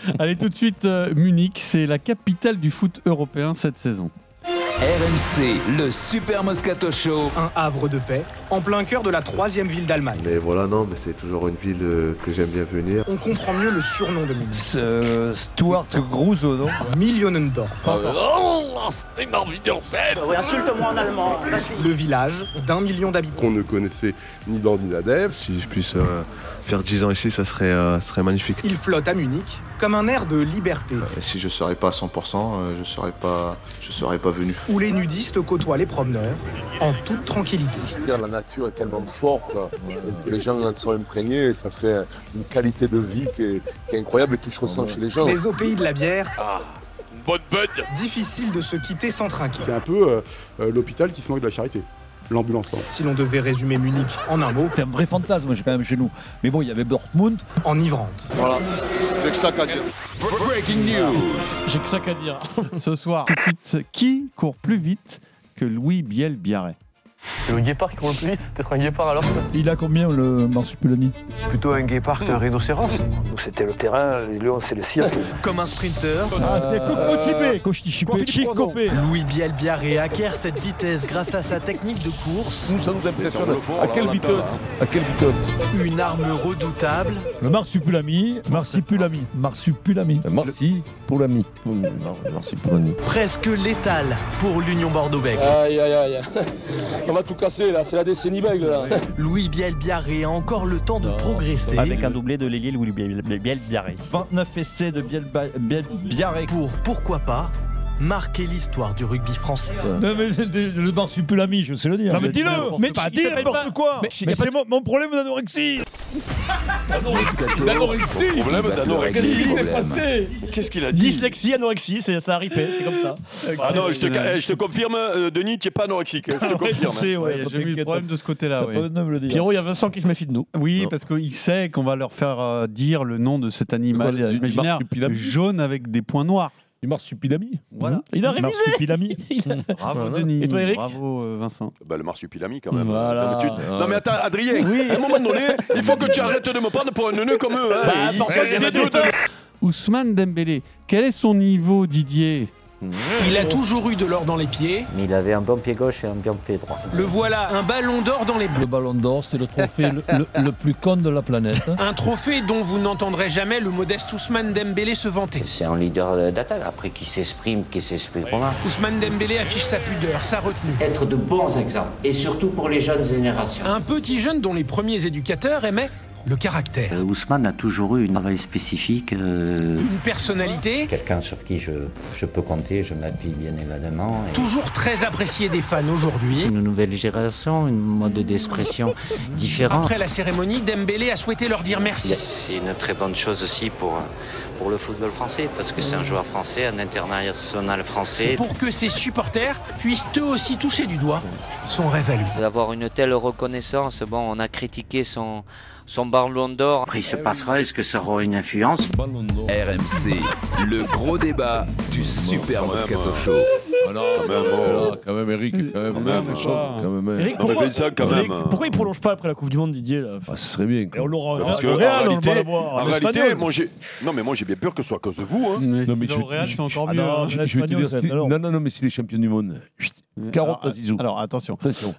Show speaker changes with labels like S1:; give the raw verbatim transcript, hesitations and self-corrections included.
S1: Allez, tout de suite, euh, Munich, c'est la capitale du foot européen cette saison.
S2: R M C, le Super Moscato Show.
S3: Un havre de paix, en plein cœur de la troisième ville d'Allemagne.
S4: Mais voilà, non, mais c'est toujours une ville euh, que j'aime bien venir.
S3: On comprend mieux le surnom de Munich.
S5: Euh, Stuart Gruso, non
S3: Millionendorf.
S6: Oh, c'est une envie en scène.
S7: Oui, insulte-moi en allemand.
S3: Le village d'un million d'habitants.
S8: Qu'on ne connaissait ni dans ni l'Adève.
S4: Si je puisse euh, faire dix ans ici, ça serait, euh, ça serait magnifique.
S3: Il flotte à Munich comme un air de liberté.
S4: Euh, si je ne serais pas à cent pour cent, euh, je ne serais pas, je serais pas venu.
S3: Où les nudistes côtoient les promeneurs en toute tranquillité.
S6: Je veux dire, la nature est tellement forte que les gens en sont imprégnés et ça fait une qualité de vie qui est, qui est incroyable et qui se ressent chez les gens.
S3: Mais au pays de la bière,
S6: Ah, une bonne bud.
S3: difficile de se quitter sans trinquer.
S8: C'est un peu euh, euh, l'hôpital qui se moque de la charité. L'ambulance, pardon.
S3: Si l'on devait résumer Munich en un mot,
S5: C'est un vrai fantasme, j'ai quand même chez nous. Mais bon, il y avait Dortmund.
S3: enivrante.
S4: Voilà, c'est que ça qu'à dire.
S2: Breaking news.
S1: J'ai que ça qu'à dire. Ce soir, tout de suite, qui court plus vite que Louis Biel-Biarré?
S9: C'est le guépard qui court le plus vite. Peut-être un guépard alors.
S5: Il a combien le Marsupilami?
S10: Plutôt un guépard qu'un rhinocéros.
S7: Nous, c'était le terrain, les lions, c'est le cirque.
S3: Comme un sprinter,
S5: Ah, c'est Coco Chipé, Chico Copé.
S11: Louis Biel-Biarré acquiert cette vitesse grâce à sa technique de course,
S6: Ça nous impressionne. À quelle vitesse À quelle vitesse
S11: une arme redoutable,
S5: Le Marsupilami, Marsupilami, Marsupilami.
S10: Merci pour l'ami. Merci pour l'ami.
S11: presque létale pour l'Union Bordeaux-Bègles.
S6: Aïe, aïe, aïe. On va tout casser là, c'est la décennie bègle là.
S11: Louis Biel-Biarré a encore le temps de progresser
S9: Avec un doublé de l'ailier Louis Biel-Biarré.
S5: vingt-neuf essais de Biel-Biarré.
S11: pour, pourquoi pas, marquer l'histoire du rugby français.
S5: Non mais le, le Marsupilami, je sais le dire.
S1: Non, mais dis-le.
S5: Mais
S1: Mais
S5: pas
S1: il
S5: dire
S1: s'appelle
S5: n'importe
S1: pas-
S5: quoi.
S1: Mais
S5: Mais,
S1: y a pas
S5: c'est mon, mon problème d'anorexie.
S2: Moscato.
S6: L'anorexie,
S2: Il
S6: problème
S2: va te
S6: d'anorexie.
S2: régler le problème.
S6: Qu'est-ce qu'il a dit
S9: Dyslexie, anorexie, c'est, ça a ripé, c'est comme ça.
S6: Ah non, je te, eh, je te confirme, euh, Denis, tu n'es pas anorexique. Je te confirme.
S5: sais,
S1: Ouais, il y a jamais eu de problème de ce côté-là.
S5: T'as
S1: ouais.
S5: pas besoin de me le dire.
S9: Pierrot, il y a Vincent qui se méfie de nous.
S1: Oui,
S10: Non.
S1: parce qu'il sait qu'on va leur faire euh, dire le nom de cet animal
S10: Du- du
S1: imaginaire
S10: Marsupilami.
S1: jaune avec des points noirs.
S10: Du Marsupilami.
S1: Voilà.
S9: Il a révisé.
S5: Marsupilami.
S1: Bravo
S10: Voilà.
S1: Denis.
S9: Et toi, Eric
S1: Bravo euh, Vincent.
S6: Bah, le marsupilami quand même.
S9: Voilà.
S6: D'habitude. Non mais attends, Adrien, à un moment donné, il faut que tu arrêtes de me prendre pour un neuneu comme eux. Hein.
S9: Bah,
S6: Il-
S9: parfois,
S6: il y
S9: j'ai
S6: en a
S9: des
S6: d'autres.
S9: doutes.
S1: Ousmane Dembélé, quel est son niveau, Didier?
S3: il a toujours eu de l'or dans les pieds.
S7: Mais il avait un bon pied gauche et un bon pied droit.
S3: Le voilà, un ballon d'or dans les bras.
S5: Le Ballon d'Or, c'est le trophée le, le- le plus con de la planète.
S3: Un trophée dont vous n'entendrez jamais le modeste Ousmane Dembélé se vanter.
S7: C'est un leader d'attaque, après qui s'exprime, qui s'exprime pas.
S3: Ousmane Dembélé affiche sa pudeur, sa retenue.
S7: Être de bons exemples, et surtout pour les jeunes générations.
S3: Un petit jeune dont les premiers éducateurs aimaient le caractère.
S7: Euh, Ousmane a toujours eu un travail spécifique. euh,
S3: Une personnalité
S7: Quelqu'un sur qui je, je peux compter, je m'appuie bien évidemment. et-
S3: toujours très appréciée des fans aujourd'hui.
S7: Une nouvelle génération, un mode d'expression différent.
S3: Après la cérémonie, Dembélé a souhaité leur dire merci.
S7: C'est une très bonne chose aussi pour, pour le football français, parce que c'est un joueur français, un international français.
S3: Pour que ses supporters puissent eux aussi toucher du doigt son rêve à lui.
S7: D'avoir une telle reconnaissance, bon, on a critiqué son, son ballon d'or. Après, il se passera, est-ce que ça aura une influence?
S10: Ballon d'Or.
S2: R M C, le gros débat du Super Moscato Show.
S10: Voilà,
S6: Quand même,
S10: voilà, quand même, Eric, quand même,
S1: Quand même,
S10: quand
S1: pas.
S10: même, hein.
S9: Eric,
S6: Non, mais
S9: pourquoi,
S6: Vincent, quand
S9: Eric,
S6: même.
S9: pourquoi il prolonge pas après la Coupe du Monde, Didier là
S10: Ah, ce serait bien.
S5: Et
S10: quoi.
S5: on l'aura
S6: Parce que,
S5: au
S6: en
S5: Real, on
S6: réalité,
S5: va l'avoir.
S6: en
S5: En
S6: réalité,
S5: espagnol.
S6: moi j'ai. Non mais moi j'ai bien peur que ce soit à cause de vous. Hein.
S1: Mais
S10: Non, mais
S1: si
S10: je-
S1: au Real,
S10: je-
S1: c'est encore
S5: Ah
S1: mieux.
S5: non,
S1: hein.
S10: Je, je vais te
S5: l'espagnol,
S10: dire,
S5: c'est
S10: si-
S5: alors.
S10: non, non, non, mais c'est les champions du monde. Chut, carotte à
S1: Alors,
S10: Zizou.
S1: Alors attention.
S10: Attention.